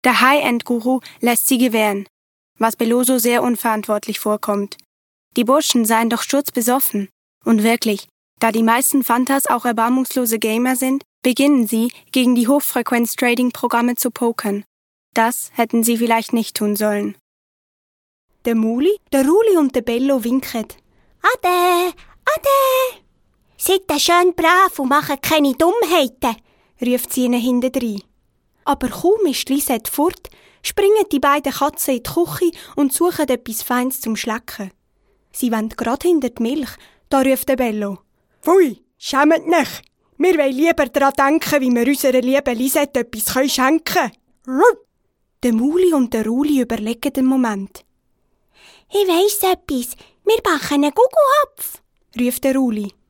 Der High-End-Guru lässt sie gewähren, was Beloso sehr unverantwortlich vorkommt. Die Burschen seien doch sturzbesoffen. Und wirklich, da die meisten Fantas auch erbarmungslose Gamer sind, beginnen sie, gegen die Hochfrequenz-Trading-Programme zu pokern. Das hätten sie vielleicht nicht tun sollen. Der Muli, der Ruli und der Bello winken. Ade, ade! Seid schön brav und macht keine Dummheiten, ruft sie ihnen hintendrein. Aber kaum ist Lisette fort, springen die beiden Katzen in die Küche und suchen etwas Feines zum Schlecken. Sie wollen gerade hinter die Milch, da ruft der Bello. Pfui, schämt nicht! Wir wollen lieber daran denken, wie wir unserer lieben Lisette etwas schenken können. Der Muli und der Ruli überlegen den Moment. Ich weiss etwas, wir backen einen Gugelhopf, ruft der Ruli.